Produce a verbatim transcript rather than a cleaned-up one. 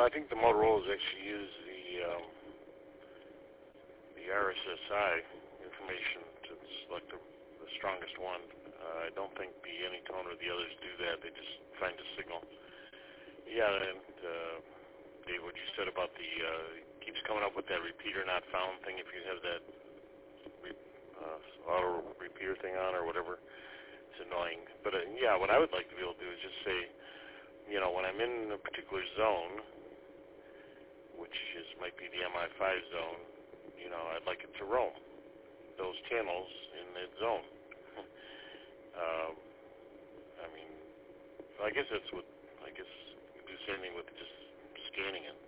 I think the Motorola's actually use the um, the R S S I information to select the, the strongest one. Uh, I don't think the Anytone or the others do that. They just find a signal. Yeah, and uh, Dave, what you said about the uh, keeps coming up with that repeater not found thing. If you have that re- uh, auto repeater thing on or whatever, it's annoying. But uh, yeah, what I would like to be able to do is just say, you know, when I'm in a particular zone, which is might be the M I five zone, you know, I'd like it to roam those channels in that zone. um, I mean, I guess that's what I guess you can do the same thing with just scanning it.